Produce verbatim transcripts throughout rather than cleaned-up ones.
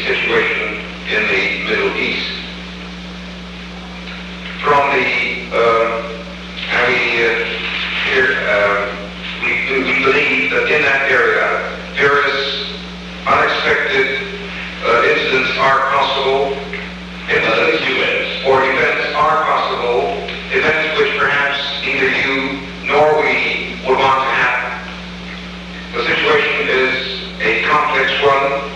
situation in the Middle East. From the, uh, and we, uh, here, uh, we, we believe that in that area, various unexpected uh, incidents are possible, incidents or events are possible, events which perhaps neither you nor we would want to happen. The situation is a complex one.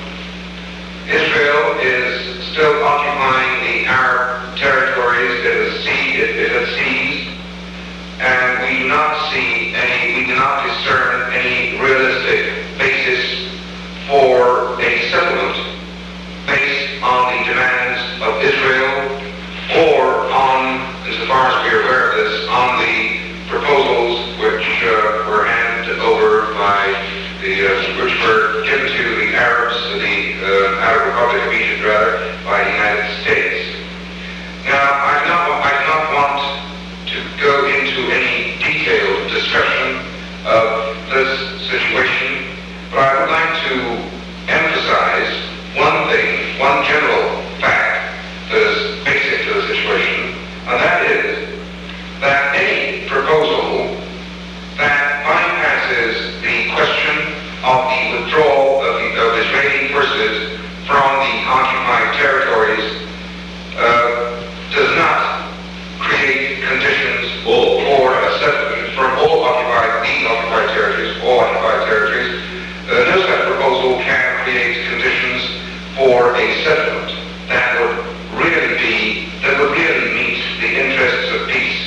Israel is still occupying the Arab territories it has seized, it, it has seized, and we do not see any, we do not discern any realistic basis for a settlement based on the demands of Israel or on, insofar as we are aware of this, on the proposals which uh, were handed over by the, uh, which were given to the Arabs, the uh, Arab Republic of Egypt rather, by the United States. Now, I do not, I do not want to go into any detailed discussion of this situation, but I would like to emphasize one thing, one general fact that is basic to the situation, and that is that any proposal that bypasses the question of the withdrawal of, the, of Israeli forces from the occupied territories uh, does not create conditions for a settlement from all occupied, the occupied territories, all occupied territories. Uh, no such proposal can create conditions for a settlement that would really be, that would really meet the interests of peace.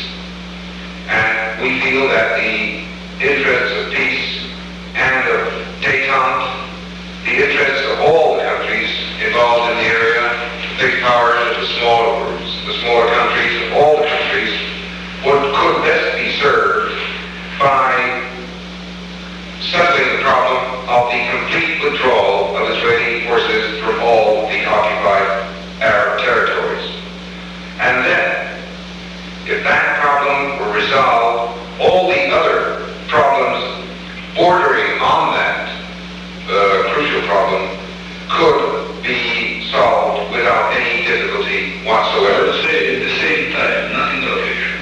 And we feel that the interests of peace and of détente, the interests of all the countries involved in the area, the big powers and the smaller, the smaller countries, of all the countries, would, could best be served by settling the problem of the complete withdrawal of Israeli forces from all the occupied Arab territories. And then, if that problem were resolved, all the other problems bordering on that uh, crucial problem could be solved without any difficulty whatsoever. At the same, at the same time, nothing location.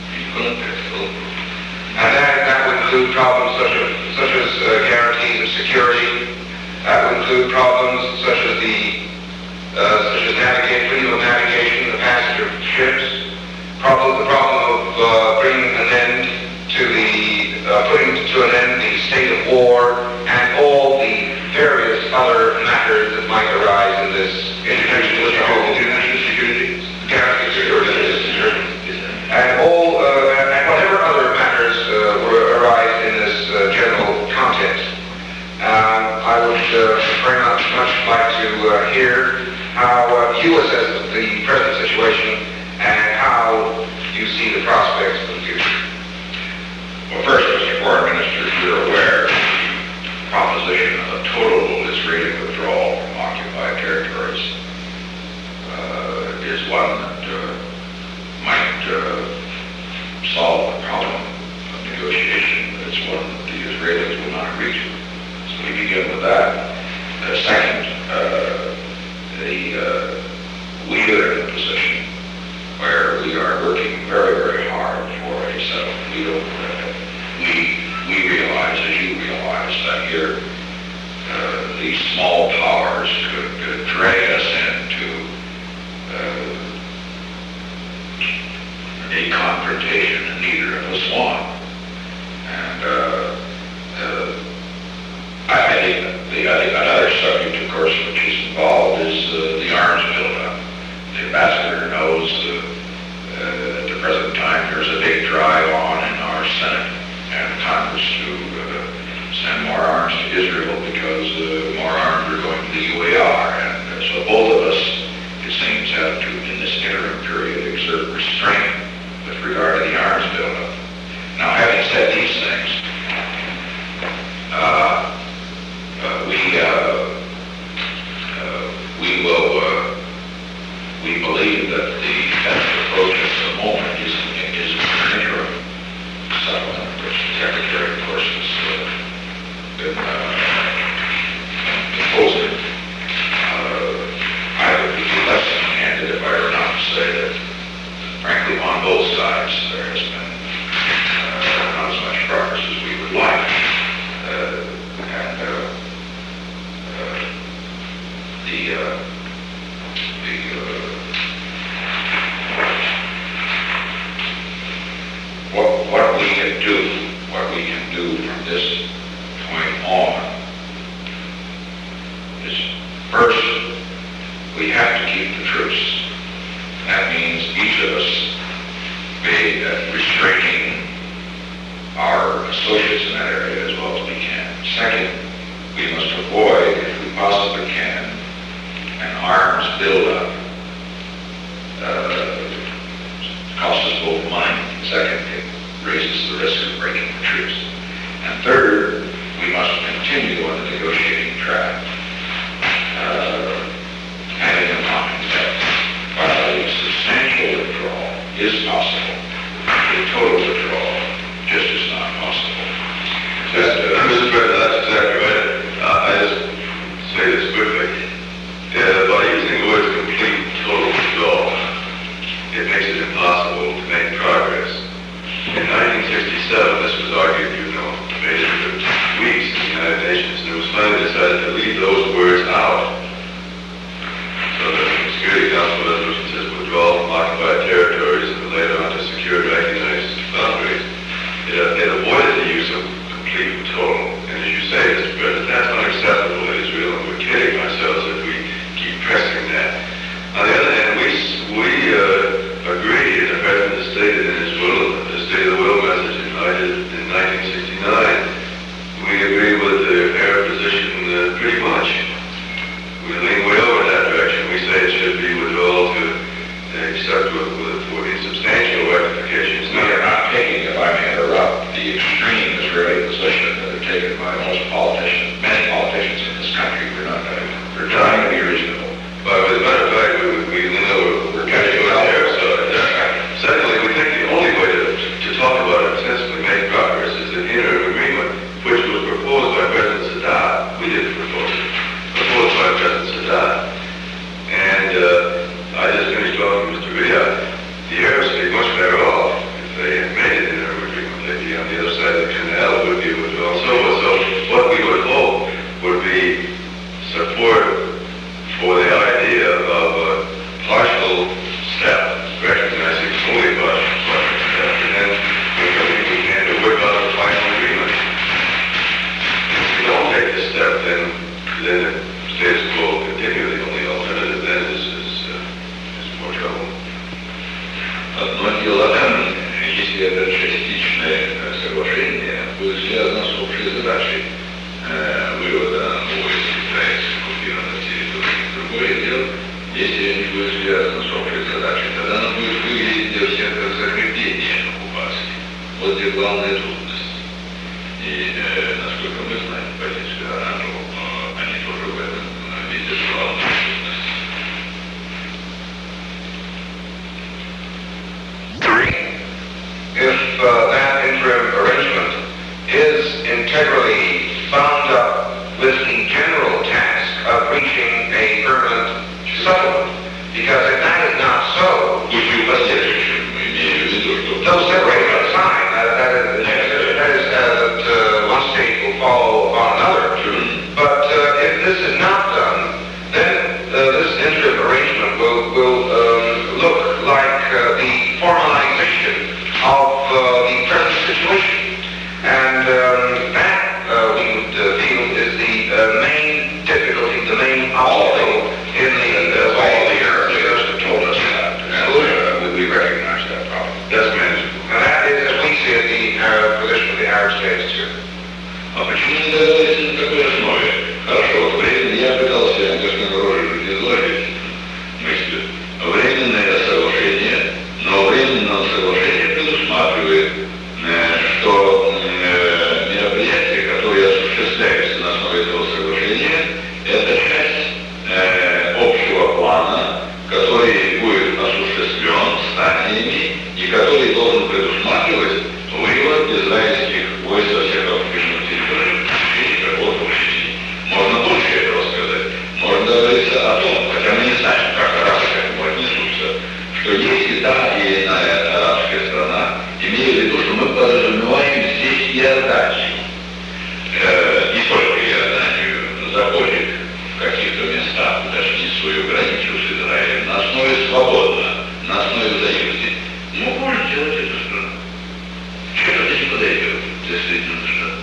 And that, that would include problems such as, such as uh, guarantees of security. That would include problems such as the uh, such as navigate, freedom of navigation, the passenger ships. Problem, the problem of uh, bringing an end to the uh, putting to an end the state of war and all the various other matters that might arise in this international security, guaranteed security, and all uh, and whatever other matters uh, were arise in this uh, general context. Um, I would uh, very much, much like to uh, hear how uh, you assess the present situation and how you see the prospects for the future. Well, first, Mister Foreign Minister, you're aware the proposition of a total Israeli withdrawal from occupied territories uh, is one that uh, might uh, solve the problem of negotiation, but it's one that the Israelis will not agree to. So we begin with that. Uh, second, uh, the, uh, we are in a position where we are working very, very hard for a settlement. We don't, uh, we, we realize, as you realize, that here uh, these small powers could, could drag us into uh, a confrontation that neither of us want. And uh, uh, I, I think the, another subject, of course, which is involved is uh, the arms buildup. The ambassador knows uh, uh, at the present time there's a big drive on in our Senate and Congress to uh, send more arms to Israel because uh, more arms are going to the U A R. And uh, so both of us, it seems, have to, in this interim period, exert restraint with regard to the arms buildup. Now, having said these things, uh, uh, we uh, uh, we will uh, we believe that the best approach at the moment is is an interim settlement, which the Secretary, of course, has uh, been uh, proposing. Uh, the, uh, the, uh, what, what we can do, what we can do from this point on is, first, we have to keep the truce. That means each of us be uh, restraining our associates in that area as well as we can. Second, we must avoid, if we possibly can, an arms buildup. Uh, costs us both money. Second, it raises the risk of breaking the truce. And third, we must continue on the negotiating track, uh, having in mind that while a substantial withdrawal is possible, a total withdrawal just is not possible. Just, uh, Mister President, that's exactly right. Uh, I just say this quickly. Uh, by using the words complete total withdrawal, it makes it impossible to make progress. In nineteen sixty-seven, this was argued, you know, made it for weeks in the United Nations, and it was finally decided to leave those words out. So the Security Council resolution says withdrawal from occupied territories and later on to secure and recognized boundaries. It, uh, it avoided the use of complete and total. And as you say, Mister President, that's unacceptable in Israel, and we're kidding ourselves if we keep pressing that. On the other hand, we, we uh, agree, and the President has stated in his will, the State of the Will message in, in nineteen sixty-nine, we agree with the Arab position uh, pretty much. We lean way over in that direction. We say it should be withdrawal to accept with, with, with insubstantial rectifications. We are not taking, if I may interrupt, the extreme Israeli position that are taken by most politicians, many politicians in this country. We're not, we're trying to be reasonable. But as a matter of fact, we, we lean over, we're catching on the Arab side. Secondly, we think the only way to, to talk about it, sensibly make progress, is an interim agreement, which was proposed by President Sadat. We didn't propose it. Proposed by President Sadat. And uh, I just finished talking to Mister Riyad. The Arabs would be much better off if they had made an interim agreement. They'd be on the other side of the canal, it would be withdrawal. So, so what we would hope would be support for the idea of a partial step, recognizing only a partial step, and then we're coming we can to work out a final agreement. If we don't take this step, then then the status quo will continue. The only alternative then is, is, uh, is more trouble. Одно дело, если это частичное соглашение, будет связано с общей задачей э, вывода войск Израиля с оккупированных территорий. Другое дело, если не будет связано с общей задачей, тогда оно будет выглядеть для всех как закрепление оккупации. Вот где главная трудность. И, э, насколько мы знаем позицию арабов, э, они тоже в этом видят главную трудность. If uh, that interim arrangement is integrally bound up with the general task of reaching a permanent settlement, because if that is not so, those separated aside, that, that is, that is uh, that uh, one state will follow upon another. But uh, if this is not done, then uh, this interim arrangement will, will um, look like uh, the formalization of uh, the present situation. And um, that, uh, we would uh, feel, is the uh, main difficulty, the main obstacle in the uh, all the Arab leaders have told us that. And, uh, we recognize that problem. That's manageable. And that is, as we see it, the uh, position of the Arab states too. А почему не договориться на такой основе? Хорошо, вот временно я пытался господину Рожеру изложить мысль. Временное соглашение, но временное соглашение предусматривает, что мероприятия, которые осуществляются на основе этого соглашения, это часть свою границу с Израилем на основе свободно, на основе взаимности, ну, может делать эту страну. Чем это не подойдет для Соединенных Штатов?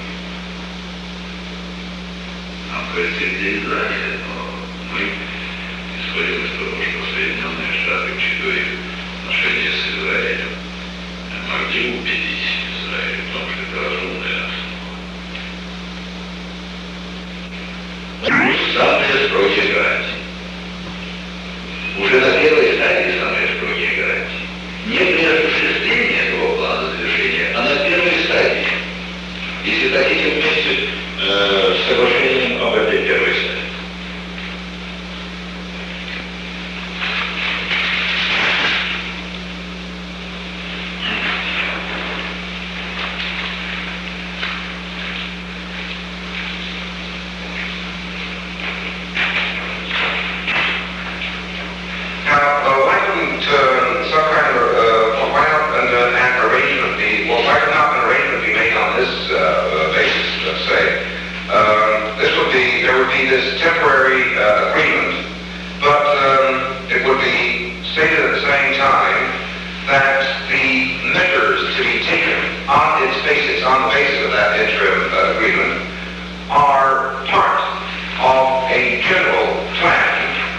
Нам кажется, для Израиля, но мы исходим из того, что Соединенные Штаты, учитывая их отношения с Израилем, могли убедить Израиль в том, что это разумная основа. Самые строгие гарантии. Уже на первой стадии самые строгие гарантии. Не при осуществлении этого плана завершения, а на первой стадии. Если хотите, вместе э, с соглашением об этой первой стадии. This temporary uh, agreement, but um, it would be stated at the same time that the measures to be taken on its basis, on the basis of that interim uh, agreement, are part of a general plan,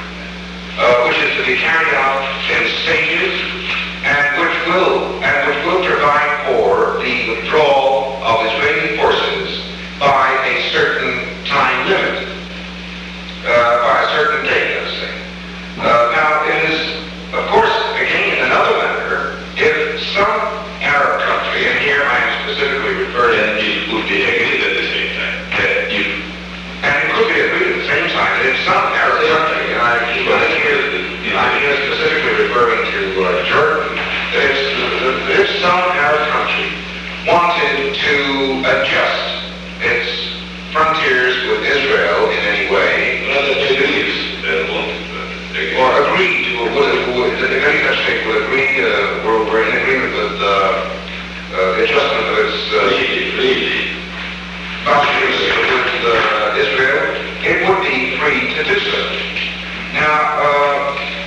uh, which is to be carried out in stages, and which will and which will provide for the withdrawal of Israeli forces by a certain time limit. Uh, by a certain date, let's say. Uh, now, it is, of course, again, another matter, if some Arab country, and here I am specifically referring And it would be agreed at the same time. That you, and it could be agreed at the same time that if some Arab country, and I'm here, I'm here specifically referring to uh, Jordan, that if, that if some Arab country wanted to adjust its frontiers with Israel in any way, rather than agrees, they wanted to or agree to, would, would, if any such state would agree, uh, or were in agreement with uh, uh, the adjustment of its uh, boundaries with uh, Israel, it would be free to do so. Now, uh,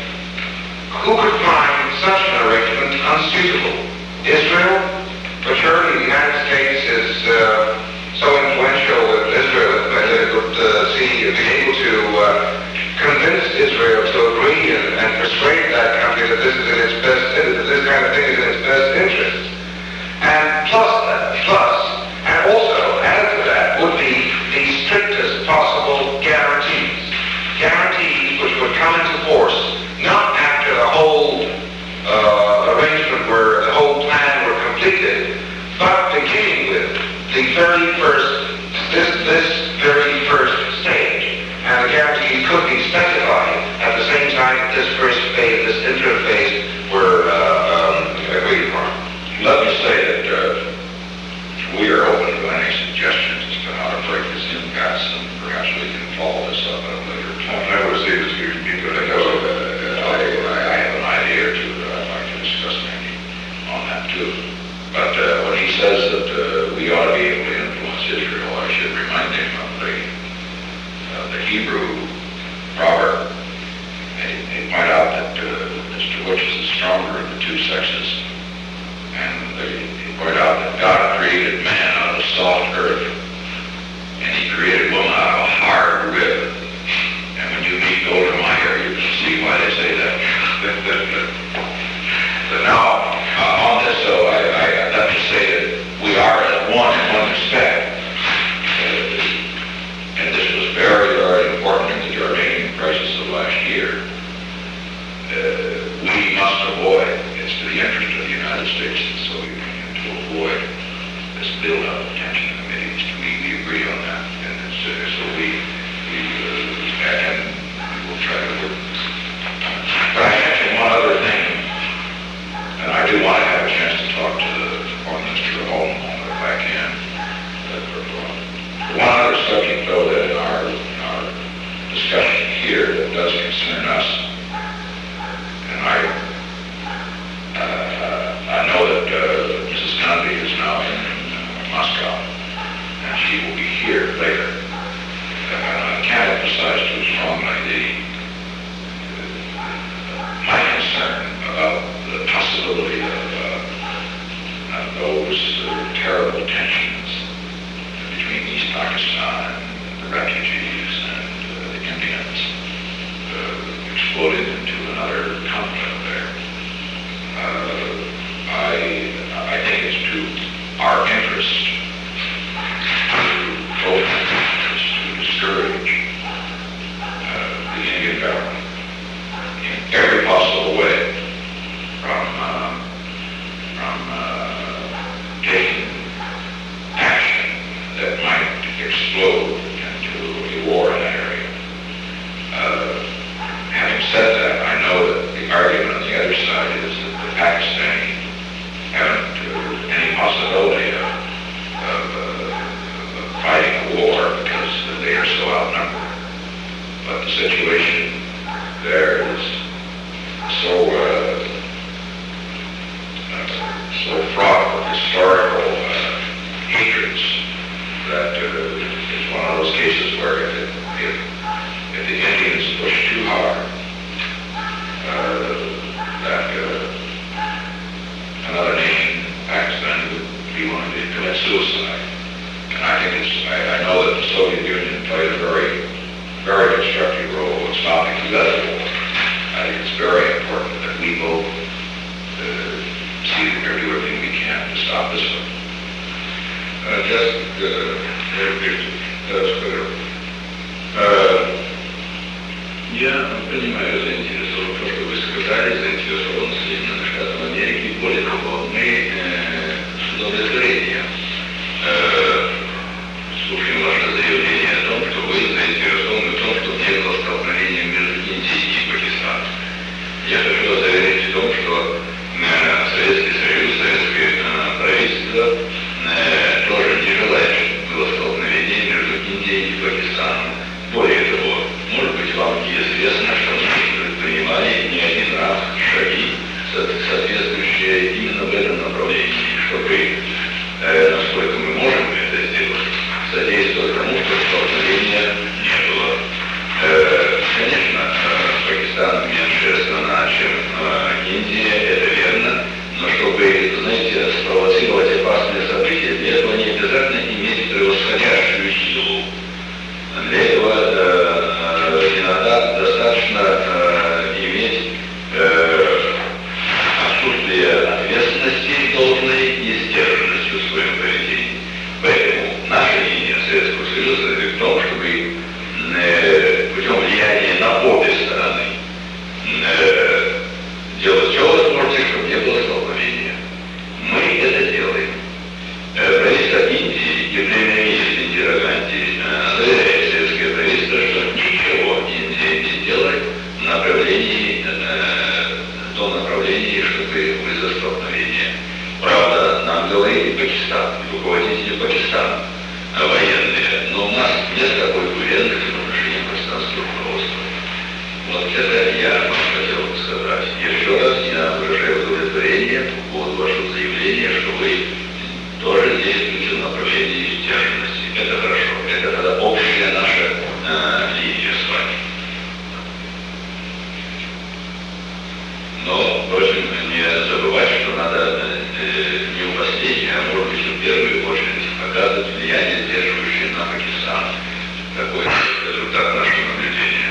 who could find such an arrangement unsuitable? Israel? But surely the United States is uh, so influential with Israel that it would uh, see, be able to uh, convince Israel to agree and, and persuade that country that this is in its best, that this kind of thing is in its best interest. And plus that, plus, and also added to that would be the strictest possible guarantees. Guarantees which would come into force not after the whole uh, arrangement were, the whole plan were completed, but beginning with the very first, this, this very first stage. And the guarantees could be specified at the same time that this first phase, this interim phase, were uh, um, agreed upon. Let me say that uh, we are open to any suggestions as to how to break this impasse, and perhaps we can follow this up at a later time. I would say this would be good. Because uh, I, I have an idea or two that I'd like to discuss maybe on that too. But uh, when he says that uh, we ought to be able to influence Israel, I should remind him of the, uh, the Hebrew proverb. They, they point out that uh, as to which is the stronger of the two sexes. And they, they point out that God created man out of soft earth, and he created woman out of a hard rib. And when you meet Golda Meir, you can see why they say that. But now, uh, on this, so I, I, let me say that we are as one in one respect. Uh, and this was very, very important in the Jordanian crisis of last year. Uh, we must avoid, it's to the interest of the United States and the Soviet Union to avoid this build-up of tension in the Middle East. We, we agree on that. And it's, uh, so we, we uh, and we will try to work. But I mentioned one other thing. And I do want to have a chance to talk to the Foreign Minister at home if I can. One other subject, though, that in our, in our discussion here that does concern us, and I uh, I know that uh, Missus Gandhi is now in, in uh, Moscow, and she will be here later. And I can't emphasize too strongly the prevent war. I think it's very important that we both uh, see that we do everything we can to stop this one. Uh, just uh, very briefly, uh, uh, я понимаю заинтересован, то, что вы сказали, заинтересован Соединенных Штатов Америки. Более того, мы э, с удовлетворением э, слушаем ваше заявление о том, что вы заинтересованы в том, что не было столкновения между Индией и Пакистаном. Я хочу вас заверить в том, что э, Советский Союз, советское э, правительство э, тоже не желает, чтобы было столкновение между Индией и Пакистаном. Более того, может быть, вам известно, что мы предпринимали не один раз шаги, соответствующие именно в этом направлении, чтобы, э, насколько мы можем это сделать, содействовать тому, что столкновения не было. Э, конечно, э, Пакистан меньшая страна, чем э, Индия, это верно, но чтобы, знаете, спровоцировать опасные события, для этого не обязательно иметь превосходящую силу. Для этого э, иногда достаточно э, иметь э, отсутствие ответственности должной и сдержанности в своем поведении. Поэтому наша линия Советского Союза в том, чтобы э, путем влияния на обе стороны э, делать все возможное, чтобы не было столкновения. Мы это делаем. Э, правительство Индии и премьер-министр Индира Ганди заверяет советское правительство, что ничего Индия не делает в направлении, э, в том направлении, чтобы вызвать столкновение. Правда, нам говорит и Пакистан, и руководители Пакистана военные, но у нас нет такой уверенности в отношении пакистанского руководства. Вот это я вам хотел бы сказать. Еще раз я выражаю удовлетворение по поводу вашего заявления, что вы тоже действуете в направлении сдержанности. Это хорошо. Это тогда общая наша э, линия с вами. Но, впрочем, не забывать, что надо э, не в последнюю, а может быть в первую очередь оказывать влияние, сдерживающее на Пакистан. Такой результат нашего наблюдения.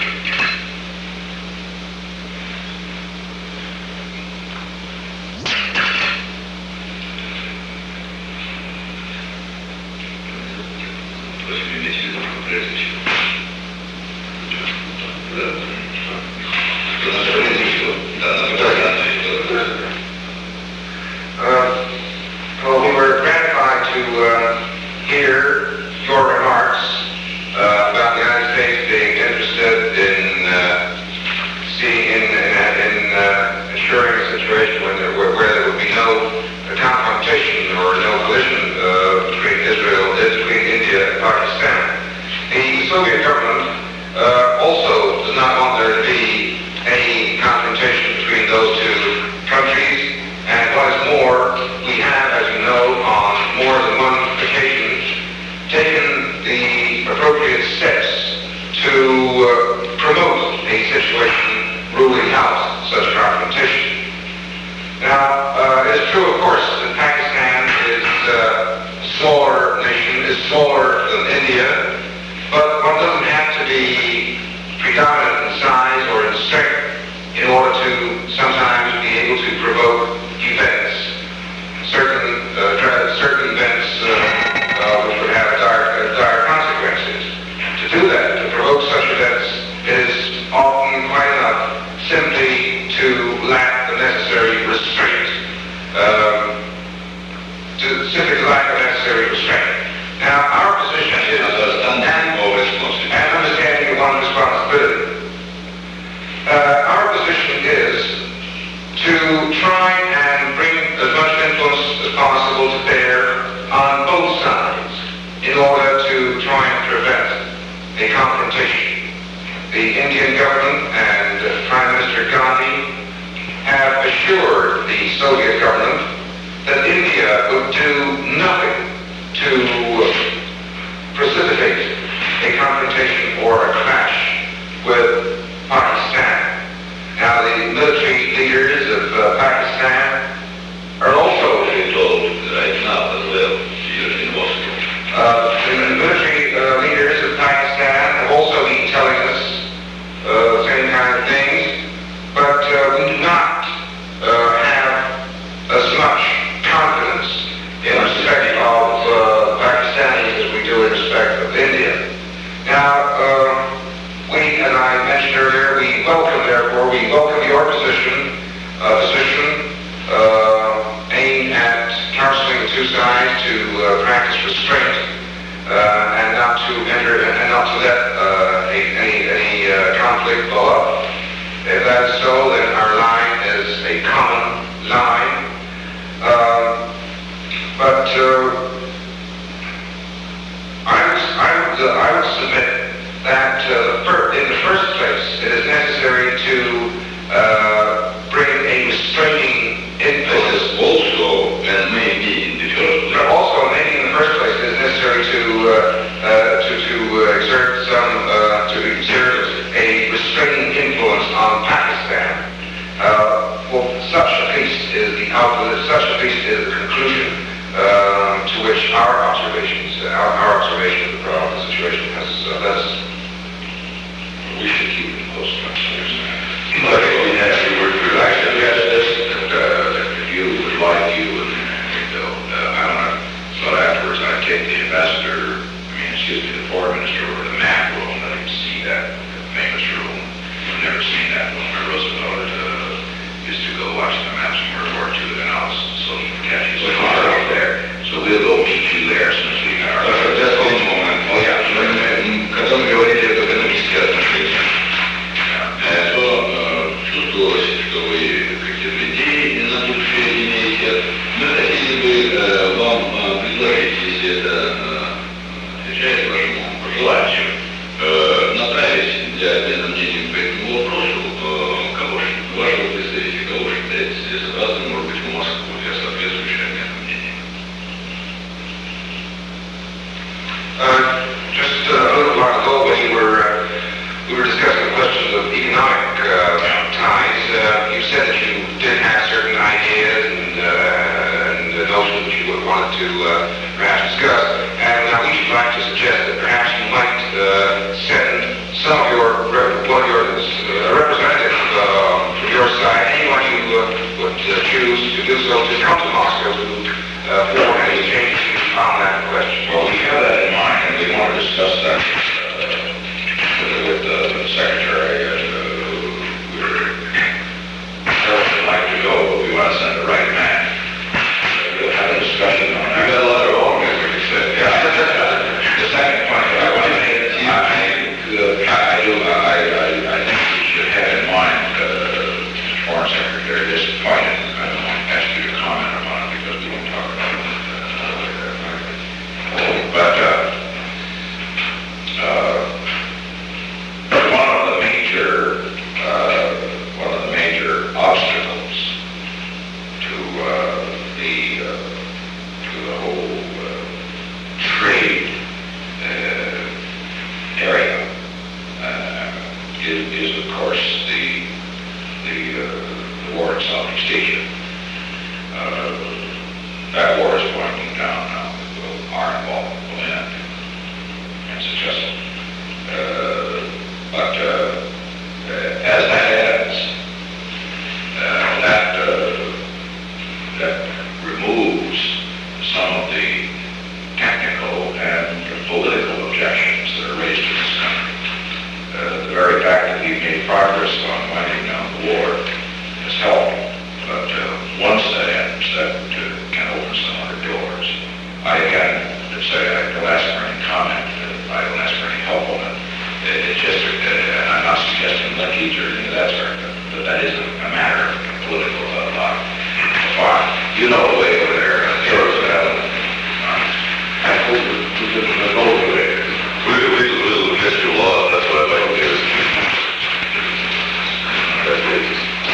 Uh, well, we were gratified to uh, hear your remarks uh, about the United States being interested in uh, seeing in, in, in uh, ensuring a situation when there, where, where there would be no confrontation or no collision uh, between Israel, between India and Pakistan. The Soviet government uh, also does not want there to be any confrontation between those two countries. And what is more, we have, as you know, on more than one occasion, taken the appropriate steps to uh, promote a situation ruling out such confrontation. Now, uh, it's true, of course, that Pakistan is uh, a smaller nation, is smaller than India, but one doesn't have to be predominant in size or in strength in order to sometimes be able to provoke events, certain uh, tra- certain events uh, uh, which would have dire, uh, dire consequences. To do that, to provoke such events, is often quite enough simply to lack the necessary restraint, um, to simply to lack the necessary restraint. Now, our position is, and, and understanding of one's responsibility, uh, our position is to try and bring as much influence as possible to bear on both sides in order to try and prevent a confrontation. The Indian government and uh, Prime Minister Gandhi have assured the Soviet government that India would do nothing to precipitate a confrontation or a clash with Pakistan. Now, the military leaders of uh, Pakistan are also We're told right now as well here in Moscow. Uh, the military uh, leaders of Pakistan have also been telling us uh, the same mentioned earlier, we welcome, therefore, we welcome your position, uh, position uh, aimed at counseling the two sides to uh, practice restraint uh, and not to enter and not to let uh, any any uh, conflict blow up. If that is so, then our line is a common line. Uh, but uh, I would I would uh, I would submit that uh, fir- in the first place it is necessary to uh, bring a restraining influence. Also, and maybe in the first But place. also, maybe in the first place, it is necessary to uh, uh, to to uh, exert some uh, to exert a restraining influence on Pakistan. Uh, well, such at least is the outlet. Such at least is the conclusion uh, to which our observations, uh, our, our observation of the problem, the situation has uh, led us. We should keep it close to ourselves. But we have to work through I that. suggest this, that, uh, that if you would like, you and, and Bill, uh, I want to, so afterwards I take the ambassador, I mean, excuse me, the foreign minister over to the map room, let him see that famous room. I've never seen that room where Roosevelt uh, used to go watch the maps from World War Two, and I'll, so he can catch his car out there. So we'll go meet you there as soon as we got our... Just one moment. Oh, yeah. Когда мы говорили об экономических отношениях, Yeah. то э, чувствовалось, что вы какие-то идеи на будущее имеете. Мы хотели бы э, вам э, предложить, если это э, отвечает вашему пожеланию, э, направить для обмена мнением по этому вопросу э, кого-то, вашего представителя, кого считаете целесообразным, может быть, в Москву для соответствующего обмена мнений. Uh, just uh, a little while ago, when you were uh, we were discussing questions of economic uh, ties, uh, you said that you did have certain ideas and, uh, and uh, notions that you would wanted to uh, perhaps discuss. And now we should like to suggest that perhaps you might uh, send some of your rep- one of your uh, representative uh, from your side, anyone you uh, would uh, choose to do so, to come to Moscow to uh, form any exchange on that question. Well, we have that in mind, and we want to discuss that uh, with, with uh, the secretary. And, uh, we're, we'd like to go, but we want to send the right man. So we'll have a discussion on that. We got a lot of wrong, as we said. Yeah. The second point that I want to make, I, I, I do, I, I, I think we should have in mind, uh, Mister Foreign Secretary, this point, and I don't want to ask you to comment upon it because we won't talk about it. But uh, uh, one of the major, uh, one of the major obstacles to uh, the uh, to the whole uh, trade uh, area uh, is, is, of course, the the, uh, the war in Southeast Asia. Uh, that war is winding down now. Our involvement will end and successful. Uh, but uh, uh, as that ends, uh, that uh, that removes some of the technical and political objections that are raised in this country. Uh, the very fact that we've made progress on winding down the war has helped. But uh, once that ends, that uh, can open some other doors. I again say I don't ask for any comment. I don't ask for any help on it. It's just, uh, I'm not suggesting linkage or anything of that sort, but, but that isn't a matter of political uh, law. Fine. You know the way over there. Uh, so, uh, I hope we can go over there. We could leave a little official law, that's what I'd like to do. That's it.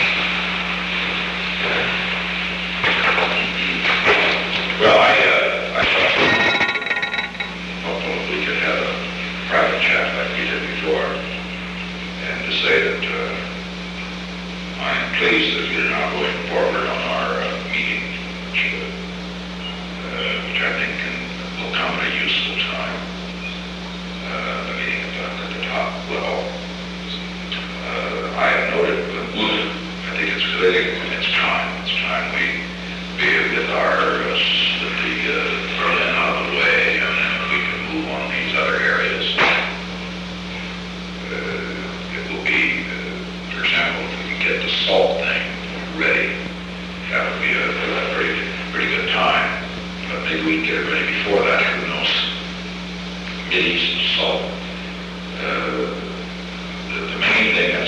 Well, I, uh, I thought hopefully we could have a private chat like we did before, and to say that uh, I am pleased that we're now going forward on our uh, meeting, which, uh, uh, which I think can, will come at a useful time. Uh, the meeting at the, at the top level. Uh, I have noted, uh, I think it's really, it's time. It's time we be with our uh, with the uh, Berlin out of the way, and then we can move on these other areas. Uh, it will be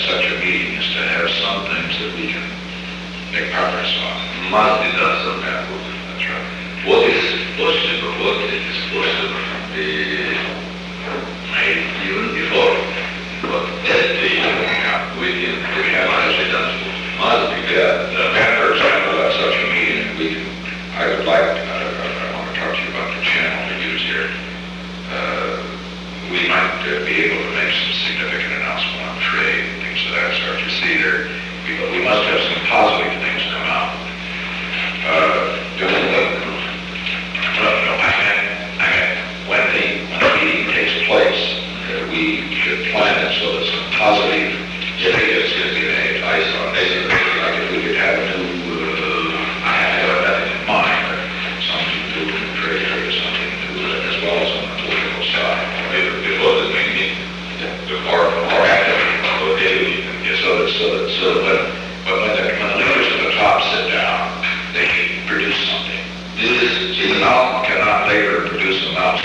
such a meeting is to have some things that we can make progress on. Must be done some effort. That's right. What is possible, what is possible can be made even before, but at the, yeah, within the capacity must be Yeah, uh, and for example, at such a meeting, we can, I would like, uh, I want to talk to you about the channel we use here. Uh, we might uh, be able to make some significant announcement on trade and things of that sort. You see there, we, we must have some positive things come out. Uh, doing the, well, no, I meant, I meant when the, when the meeting takes place, uh, we should plan it so that some positive changes can be made. I saw, I saw, like if we could have a new, uh, I have nothing in mind, but something to do with the trade area, something to do with it, as well as on the political side. before the meeting, Or, or actively, or daily, yeah, so that, so that, so that when, but when the, when the leaders at the top sit down, they can produce something. this See, is the mountain cannot later produce a mouse.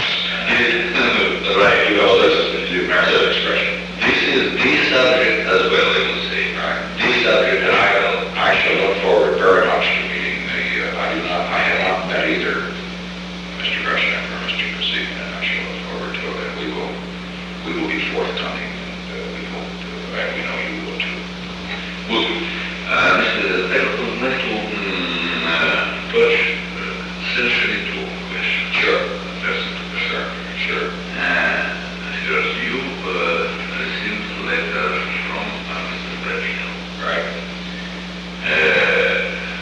right, You know, this is the American expression. this is this subject as well, I would say, Right. this subject, And I, I shall look forward very much to meeting the, uh, I do not, I have not met either Mister Gresham or Mister Kazin, and I shall look forward to it, and we will, we will be forthcoming, and uh, we hope, uh, and we know you will too. good. Uh, Mister I would like to um, uh, touch uh, essentially two questions. Sure. First, Sure, sure. uh, first, you uh, received a letter from uh, Mister Brezhnev. Right. Uh,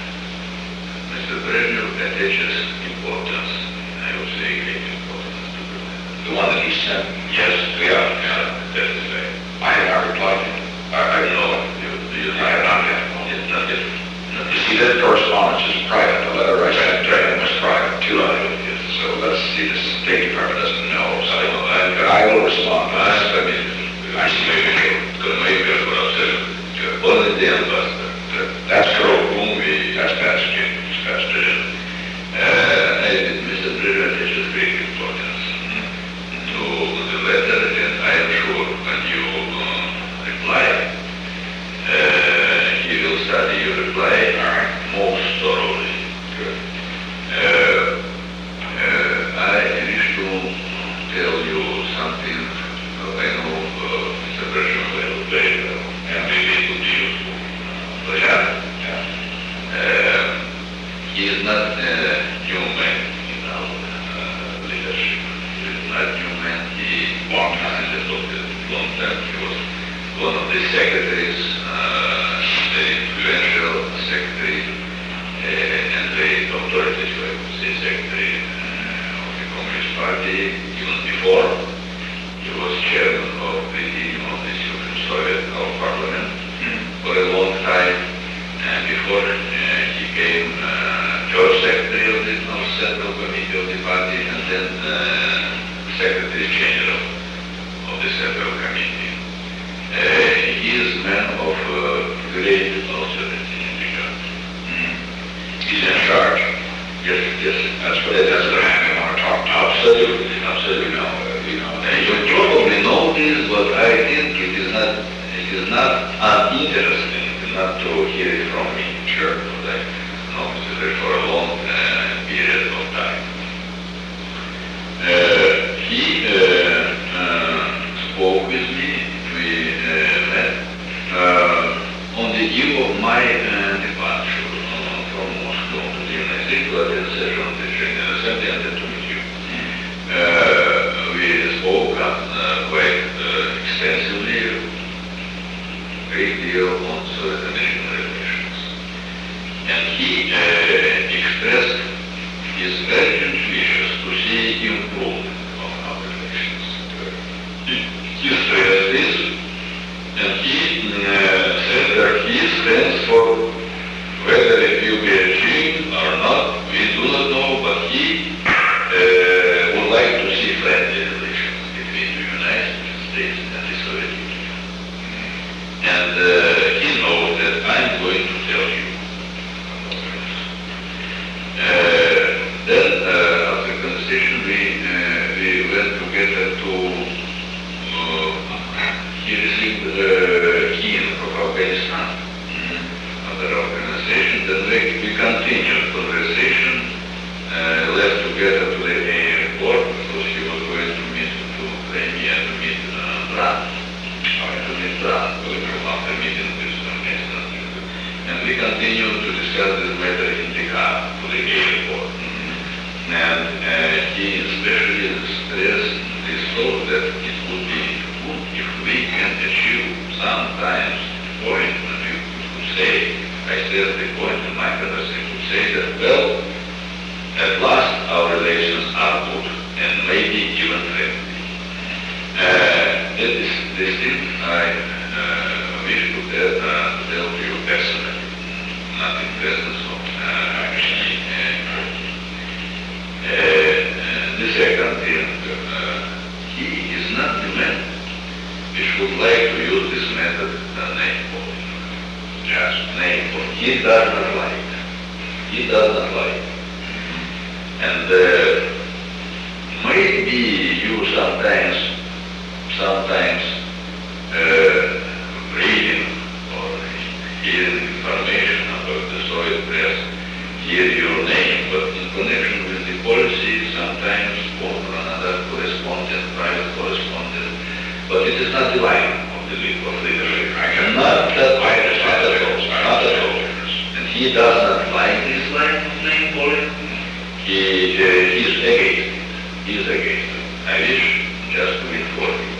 Mister Brezhnev attaches importance, I would say great importance to the letter. The one that he sent. Yes, Yeah. yeah, that is right. I had not replied to him. I, I know. You, you I have not yet. It's not yet. Not You yet. see, that correspondence is private. The letter I sent to him was private too. Yes. So let's see, the State Department doesn't know. So I know, I- but I will respond. I mean, I see. Because maybe I would have said, uh, only the ambassador. That's true. Whom we That's best. discussed it. Uh, I- Mister Brezhnev attaches great importance to the letter, and I am sure when you uh, reply, uh, he will study your reply most thoroughly. Good. Uh, uh, I wish to tell you something. uh, I know uh, Mister Brezhnev well, very well, and maybe it would be useful. But Yeah. Yeah. uh, he is not a new man in our uh, leadership. He is not new man. He long time developed, long time. He was one of the secretaries, uh, very influential secretary, uh, and very authoritative, I would say, secretary uh, of the Communist Party. Even before, he was chairman of the of the Supreme Soviet, our parliament, for a long time. And before uh, he came uh, first secretary of the of Central Committee of the party, and then uh, secretary general of the Central Committee. Uh, he is a man of uh, great authority in the country. He's in charge. Yes, yes, That's what, that's the man we want to talk to. absolutely, absolutely. You know, uh, you know. Uh, you probably know this, but I think it is not it is not uninteresting not to hear it from me. Sure. But I know Mister Brezhnev for a long uh, period of time. Uh, he uh, uh, spoke with me. We uh, met uh, on the eve of my uh, departure uh, from Moscow to the United States to attend a session of the General Assembly and then to meet you. Uh, we spoke uh, quite uh, extensively, a great deal on Soviet-American relations. And he uh, expressed his urgent wishes to see improvement of our relations. He, he stressed this, and he uh, said that he stands for whether it will be achieved or not, we do not know, but he uh, would like to see friendly relations between the United States and the Soviet Union. And uh, he knows that I'm going to tell you. Uh, then, uh, after conversation, we, uh, we went together to, uh, he received uh, key we continue to discuss this matter in regard to the gay report. Mm-hmm. And uh, he especially stressed this thought that it would be good if we can achieve sometimes the point when we could say, I said the point in my conversation, could say that, well, at last our relations are good and maybe even friendly. Uh, that is this thing I uh, wish to tell, uh, to tell to you personally, not in presence of uh, actually uh, uh, the second thing, uh, he is not the man which would like to use this method uh, name calling. Just name calling. He does not like. He does not like. And uh, maybe you sometimes sometimes uh, reading or hearing information about the Soviet press, hear your name, but in connection with the policy, sometimes one or another correspondent, private correspondent, but it is not the line of the of leadership. I cannot that I understand at all, not at all. And he does not like this line of name calling. He uh, is against it. He is against it. I wish just to inform you.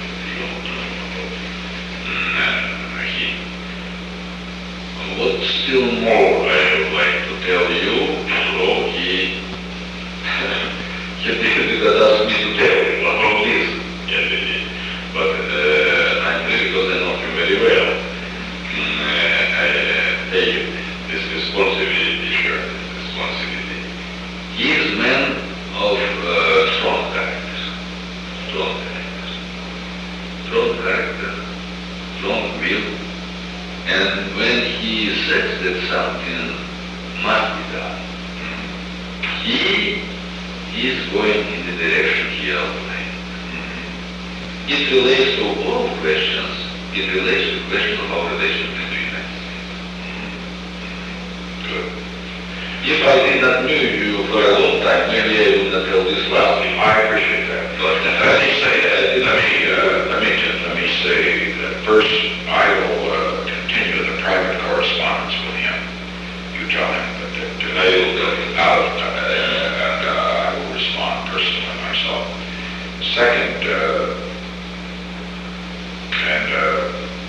What still more I would like to tell you, so he, he did ask me to tell you about this, but uh, I'm really, because I know him very well, uh, I uh, take this responsibility, sure, this responsibility. He is a man of uh, strong character, strong character, strong character, strong will. And when he says that something must be done, he is going in the direction he outlined. It relates to all questions. It relates to the question of our relations with the United States. Good. If I did not know you for a long time, maybe I would not tell this last. I appreciate that. But let me say that. Let me uh, let me let me say that first. I will uh, continue the private correspondence with him. You tell him that, that I will go out uh, and uh, I will respond personally myself. Second, uh, and uh,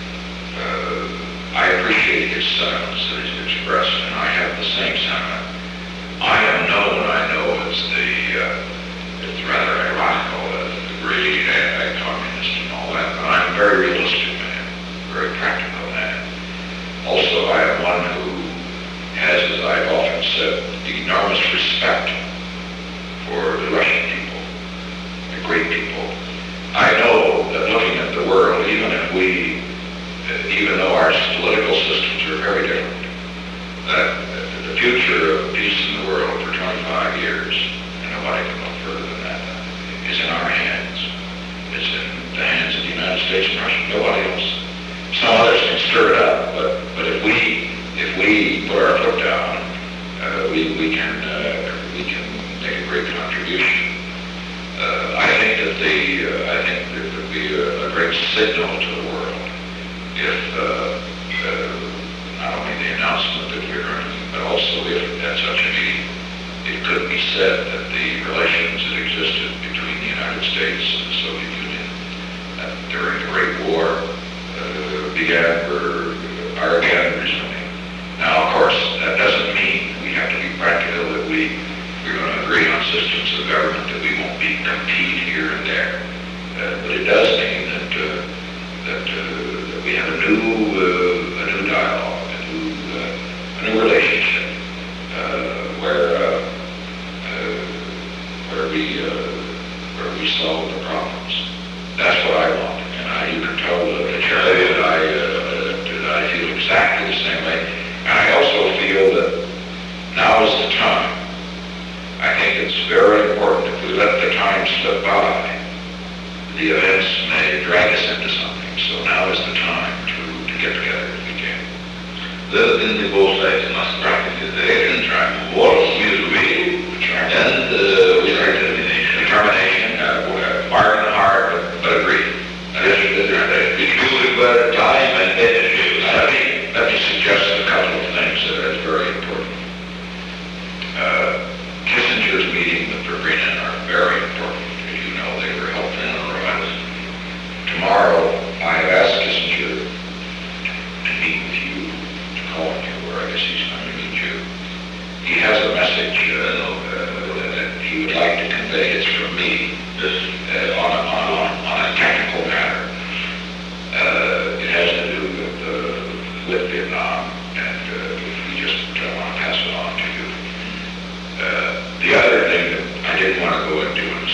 uh, I appreciate his sentiments that he's expressed, and I have the same sentiment. I am known, I know, as the, uh, it's rather ironical, as the great anti-communist and all that, but I'm very realistic man, very practical man. Also, I am one who has, as I've often said, enormous respect for the Russian people, the great people. I know that looking at the world, even if we, even though our political systems are very different, that the future of peace in the world for twenty-five years, and nobody can look further than that, is in our hands. It's in the hands of the United States and Russia, nobody else. Some others can stir it up, but, but if we if we put our foot down, uh, we, we can uh, we can make a great contribution. Uh, I think that the uh, I think there would be a, a great signal to the world if uh, uh, not only the announcement that we're earning, but also if at such a meeting it could be said that the relations that existed between the United States and the Soviet Union uh, during the Great War uh, began or are again resuming. Now, of course, that doesn't mean we have to be practical, that we we're going to agree on systems of government, that we won't be compete here and there. Uh, but it does mean that uh, that, uh, that we have a new uh, a new dialogue, a new uh, a new relationship uh, where uh, uh, where we uh, where we solve the problems. That's what I want, and I, you can tell uh, the chair that I uh, that I feel exactly the same way. And I also feel that now is the time. I think it's very important if we let the time slip by, the events may drag us into something. So now is the time to, to get together if we can. That in the both sides must practice the direction, try to work with will, and uh, with determination. Determination, uh, bargain hard, but, but agree. Yes, that's right. It will require time and energy. Let me, let me suggest a couple of things that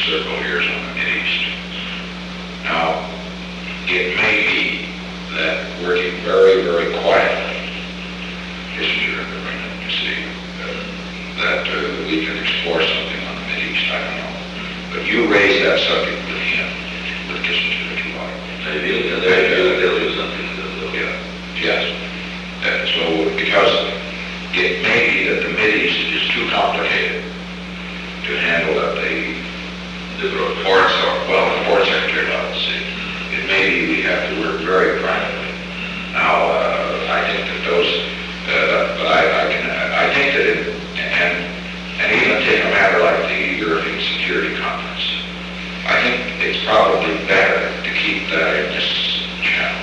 circle years on the Mideast. Now, it may be that working very, very quietly, Kissinger and the Brennan, you see, uh, that uh, we can explore something on the Mideast, I don't know. But you raise that subject with him, with Kissinger, if you like. Maybe he'll tell you something. Yeah. Yes. Uh, so, because it may be that the Mideast is too complicated to handle at the, the foreign, well, the foreign secretary level, see. It may be we have to work very privately. Now, uh, I think that those, uh, but I, I can, I think that it, and, and even take a matter like the European Security Conference, I think it's probably better to keep that in this channel,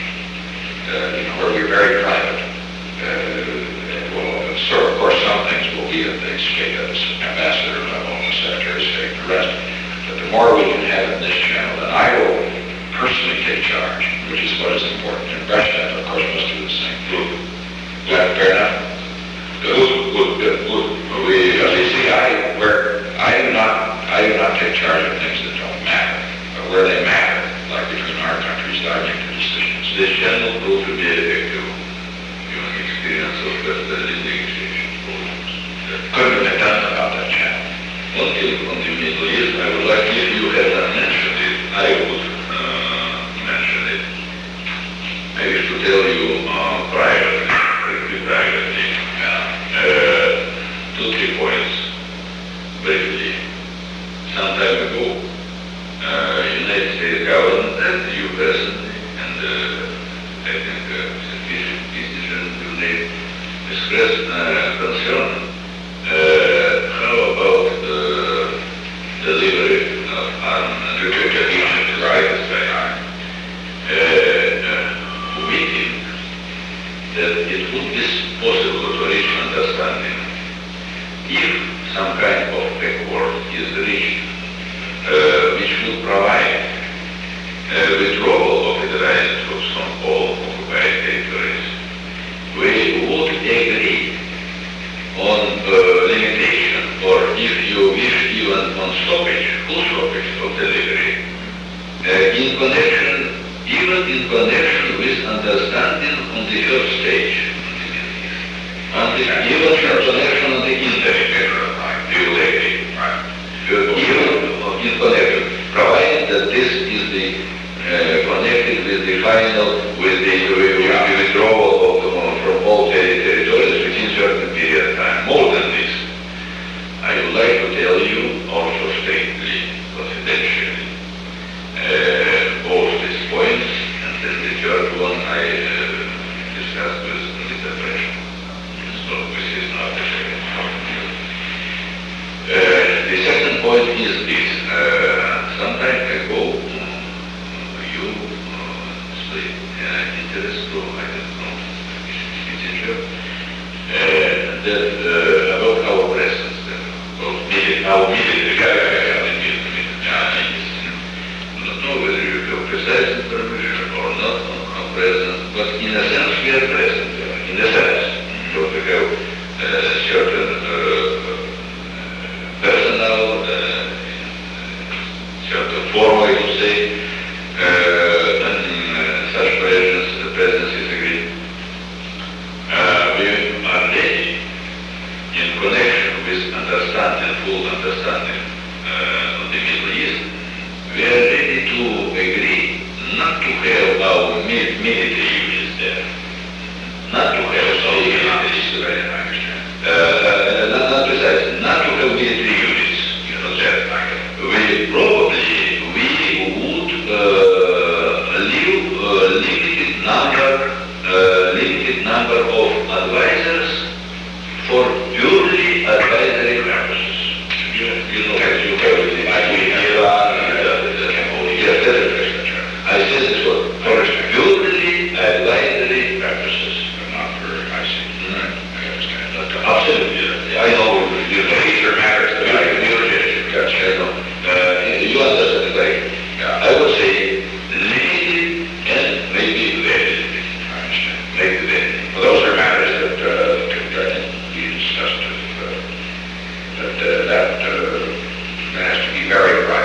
uh, you know, where we're very private. Uh, well, so of course some things will be at the state, at the ambassador level, the secretary of state, the rest. But the more we can have in this channel, then I will personally take charge, which is what is important. And Brezhnev, of course, must do the same. Good. Is that fair enough? Good, good, good, good. We, because you see, I, where, I do not, I do not take charge of things that don't matter, but where they matter, like between our countries, I make the decisions. This channel proved to be effective. Human experience of Western negotiation programs. Couldn't have been done without that channel. One thing from the Middle East, I would like, if you have not mentioned it, I would uh, mention it. Maybe to tell you uh, privately, strictly privately, uh, two, three points, briefly. Some time ago, uh, United States government and you personally, and uh, I think uh, citizens will need expressed uh, concern. Uh, how about the delivery of armaments to Egypt, right? Uh, uh, we think that it would be possible to reach understanding if some kind of accord is reached, uh, which would provide uh, withdrawal of Israeli troops from all occupied territories. We would agree on uh, limitation, or if you wish, even on stoppage, full stoppage of delivery, uh, in connection, even in connection with understanding on the first stage, on the, even in connection on the interim, you will agree, right? Uh, even in connection, provided that this is the uh, connected with the final, with the, with the withdrawal of the, from all territories within certain period of time. More than this, I would like to tell you, also strictly, confidentially, uh, both these points, and then the third one I uh, discussed with Mister Brezhnev. So this is not the second point. Uh, the second point is this. Uh, some time ago, you uh, displayed uh, interest to, I don't know, Uh, that, uh, about our presence there, about military, our military, yeah, yeah, yeah, yeah, the military, yeah, yes. I don't know whether you have precise information or not on our presence, but in a sense we are present there, in a sense, because we have uh, certain uh, personnel, uh, certain form, I would say, uh, and uh, such presence, the presence is agreed. Uh, we are ready, in connection with understanding, full understanding uh, of the Middle East, we are ready to agree not to have our mi- military units there, not to have our military, I understand. Uh, uh, not, not precisely, not to have military units, you know that. We probably, we would uh, leave a limited number Uh, limited number of advisors for purely advisory purposes. You, you know, as you have with the Iran and the Cambodia, et cetera. I said this for, for purely advisory purposes. Not for, I see. Mm-hmm. I understand. Not to Absolutely. I know you know major matters that I communicated. Yes, I know. Uh, you understand, right? Yeah. I would say limited and maybe very limited. Maybe they, well, those are matters that uh, could uh, be discussed. Uh, that uh, that, uh, that has to be very private.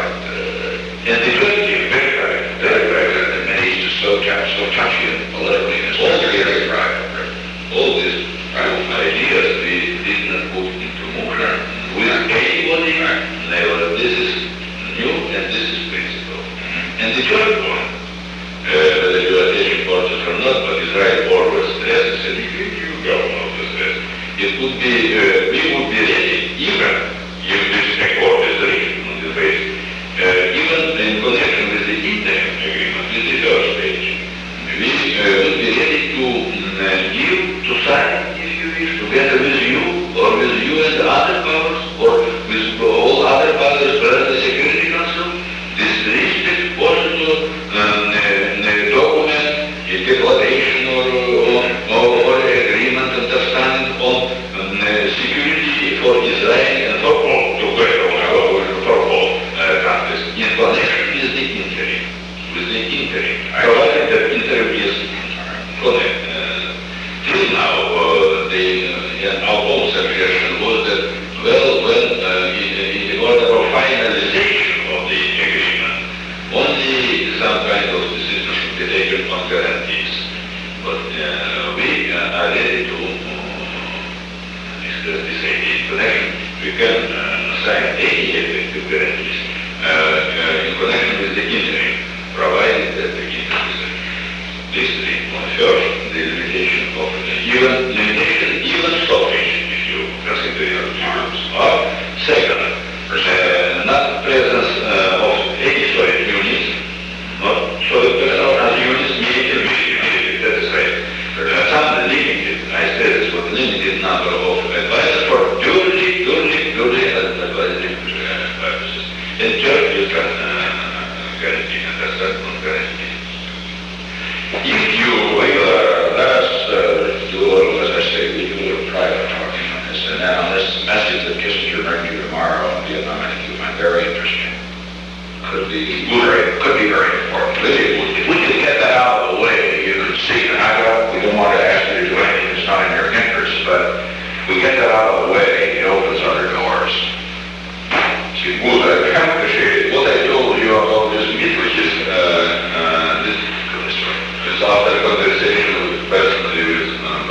him to sign, if you wish, together with you, or with you and the other powers, or with all other powers present in the Security Council, this listed possible um, uh, document, a declaration or, or, or, or agreement, understanding on um, uh, security for Israel and for all, together, or for all uh, countries, in connection with the interim, with the interim, provided that interim is connected. Till now, uh, the, uh, our own suggestion was that, well, when uh, in, in order of finalization of the agreement, only some kind of decision should be taken on guarantees. But uh, we uh, are ready to uh, express this idea in connection. We can uh, sign any effective guarantees uh, uh, in connection with the interim, provided that the interim is listed on first, the limitation of uh, even limitation, even stoppage, if you consider your terms. Or second, uh, not presence uh, of any solid units, not solid personnel as units needed, that is right. Uh, some limited, I said this, but limited number of advisors for purely, purely, purely advisory purposes. And third, you can uh, guarantee, understand, not guarantee. If you, uh, let us uh, do a little, as I say, we do a little private talking on this, and now this message that Kissinger bring you tomorrow on Vietnam, I think you find very interesting. Could be very, could be very important. Really, if we could get that out of the way, you could see, and I don't, we don't want to ask you to do anything that's not in your interest, but we get that out of the way, it opens other doors. See, well, I can't appreciate what I told you about this meet, which is, uh, uh, this, this after conversation with personally with um,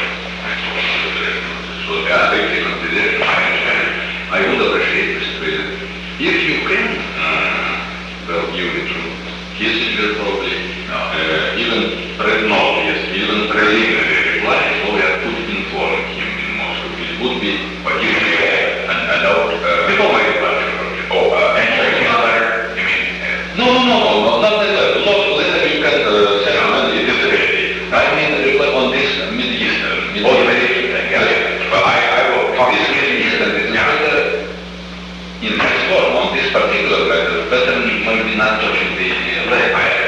so I think the consideration, I understand, I would appreciate this with if you can, uh, well, give it to Kissinger probably, uh, even, no, yes, even preliminary reply, so we have put inform him in Moscow, it would be, but you can, and, and out, uh, before my departure, oh, uh, entering a letter, you mean? Uh, no, no, no, no, not the letter, not the letter you can, uh, send on, it is ready. I mean, reply on this uh, Mid-Eastern, Mid-Eastern. Oh, the Mid-Eastern thing, yeah, yeah. Well, I, I will talk this Mid-Eastern, it's yeah. better, in this form, on this particular letter, better maybe not touching the letter.